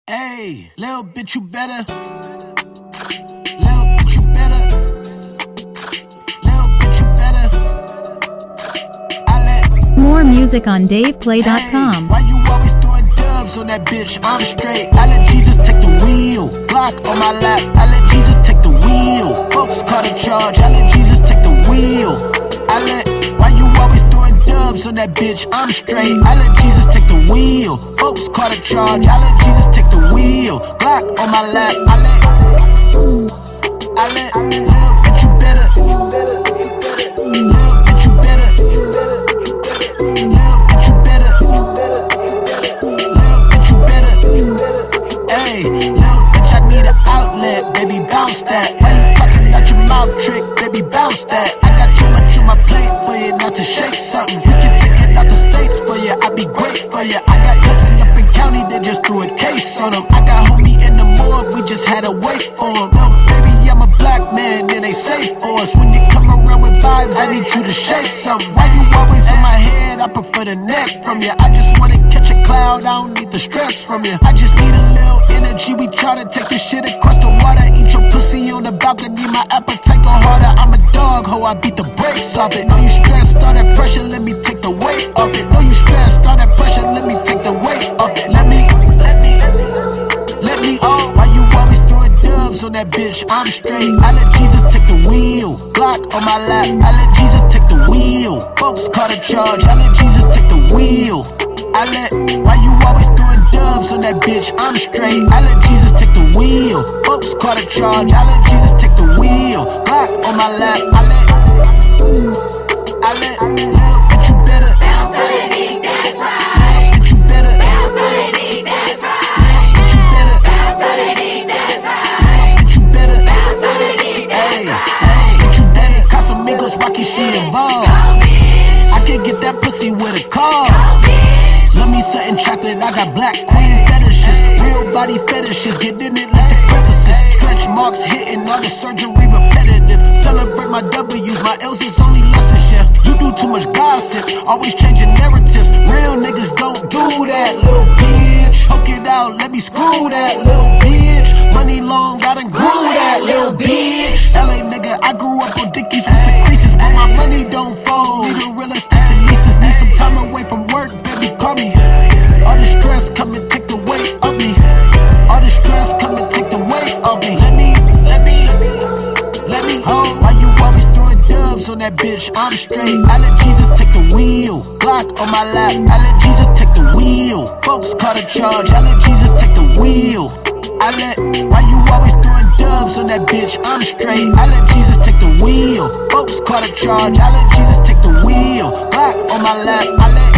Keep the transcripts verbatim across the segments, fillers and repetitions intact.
Hey, little bitch, you better. Little bitch, you better. Little bitch, you better. I let More music on Dave Play dot com. Hey, why you always throwing dubs on that bitch? I'm straight. I let Jesus take the wheel. Glock on my lap. I let Jesus take the wheel. Folks call the charge. I let Jesus take the wheel. I let. Why you always throwing dubs on that bitch? I'm straight. I let Jesus take the wheel. Folks call the charge. I let Jesus take the wheel. Glock on my lap. I let. I let. Little bitch, you better. Little bitch, you better. Little bitch, you better. Little bitch, you better. Hey, little bitch, I need an outlet. Baby, bounce that. Why you talking out your mouth trick? Baby, bounce that. I got too much on my plate for you not to shake something. We can take it out the states for you. I'd be great for you. I got cousin up in county that just threw a case on him. I got homie in the morgue. We just had to wait for him. No, baby, I'm a black man. It ain't safe for us. When you come around with vibes, I need you to shake something. Why you always in my head? I prefer the neck from you. I just wanna catch a cloud. I don't need the stress from you. I just need a little energy. We try to take this shit across the water. Eat your pussy on the balcony. My appetite go harder. I'm a dog, ho. I beat the brakes off it. Know you stressed, all that pressure. Let me take the weight off it. Know you stressed, all that pressure. Let me take the weight off it. Let me, let me, let me. Oh, why you always throwing dubs on that bitch? I'm straight. I let Jesus take the wheel. Glock on my lap. I let Jesus take the wheel. Folks call the charge. I let Jesus take the wheel. I let. Why you always throwing dubs on that bitch? I'm straight. I let Jesus take the wheel. Folks call the charge. I let Jesus take the wheel. Glock on my lap. I let. I let. Little bitch, you better. Bounce on it, dick, that's right. Little bitch, you better. Bounce on it, dick, that's right. Little bitch, you better. Bounce on it, dick, that's right. Little bitch, you better. Bounce on it, dick, Hey, that's right. hey, bitch, you better. Casamigos, Rocky, she involved. Go, bitch. I can get that pussy with a car. Go, bitch. Love me something chocolate, I got black queen fetishes. Real body fetishes, get in it like the crevices. Stretch marks hitting, all the surgery repetitive. Celebrate my W's, my L's is only lessons, yeah. You do too much gossip, always changing narratives. Real niggas don't do that, little bitch. Poke it out, let me screw that, little bitch. Money long, I done grew that, little bitch. L A nigga, I grew up on Dickies with the creases, but my money don't fold. Need a real estate to leases, need some time away from work, baby, call me. All the stress come and take the weight off me. All the stress come and take the weight off me. Let me, let me, let me. Oh, why you always throwing dubs on that bitch? I'm straight. I let Jesus take the wheel. Glock on my lap. I let Jesus take the wheel. Folks call the charge. I let Jesus take the wheel. I let. Why you always throwing dubs on that bitch? I'm straight. I let Jesus take the wheel. Folks call the charge. I let Jesus take the wheel. Glock on my lap. I let.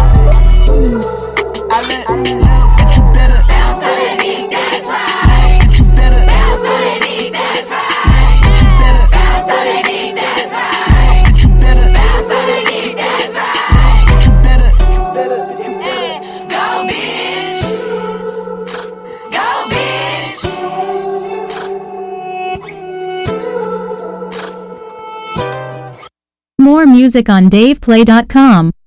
I let. Little bitch, you better. Bounce on it, dick, that's right. Little bitch, you better. Bounce on it, dick, that's right. Little bitch, you better. Bounce on it, dick, that's right. Little bitch, you better. Bounce on it, dick, that's right. Little bitch, you better. Go, bitch. Go, bitch. More music on Dave Play dot com.